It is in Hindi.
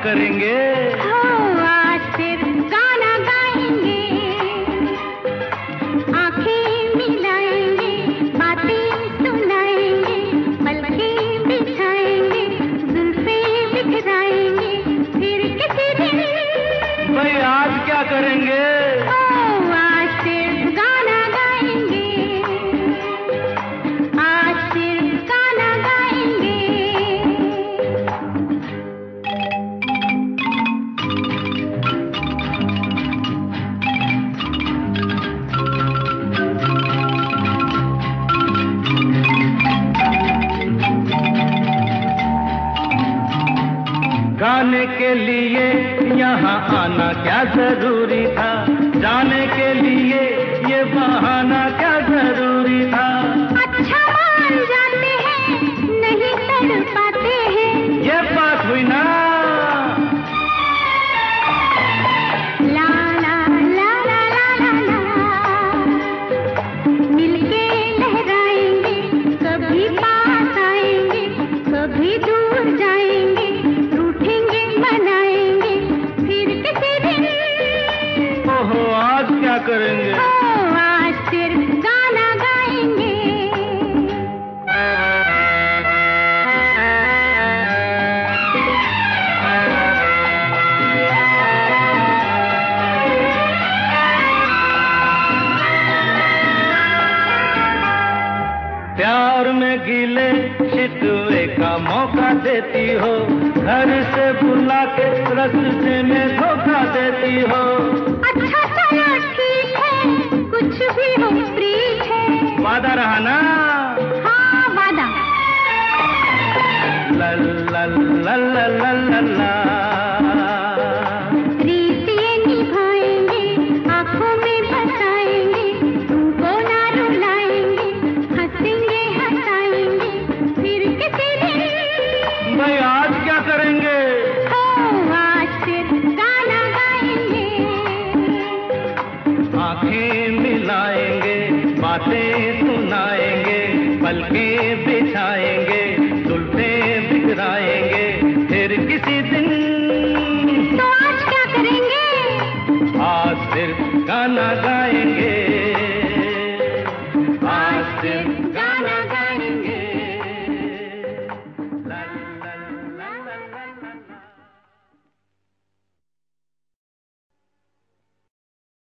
करेंगे? हो आज सिर्फ गाना गाएंगे, आंखें मिलाएंगे, बातें सुनाएंगे, पलकें बिछाएंगे, जुल्फें बिखराएंगे, फिर किसी दिन। भाई आज क्या करेंगे? हो आज सिर्फ गाना गाएंगे, आज सिर्फ गाना गाएंगे। गाने के लिए यहाँ आना क्या जरूरी था, जाने के लिए ये बहाना क्या जरूरी था। अच्छा मान जाते हैं, नहीं तड़ पाते हैं, ये बात हुई ना। ला ला ला ला ला ला ला, मिलके लहराएंगे, कभी पास आएंगे, कभी दूर जाएंगे, रूठेंगे मनाएंगे, फिर किसी दिन। ओहो आज क्या करेंगे? हो आज सिर्फ गाना गाएंगे। प्यार में गिले शिकवे का मौका देती हो, घर से बुला के रस्ते में धोखा देती हो। अच्छा चलो ठीक है, कुछ भी हो प्रीत है। वादा रहा ना? हाँ वादा। ला ला ला ला ला ला ला। रीत ये निभाएंगे, आंखों में बसाएंगे, तुमको ना रुलाएंगे, हंसेंगे हंसाएंगे, फिर किसी दिन। भाई आज क्या करेंगे? हो आज सिर्फ गाना गाएंगे, आंखें मिलाएंगे, बातें सुनाएंगे, पलकें बिछाएंगे, जुल्फें बिखराएंगे, फिर किसी दिन। तो आज क्या करेंगे? आज सिर्फ गाना गाएंगे।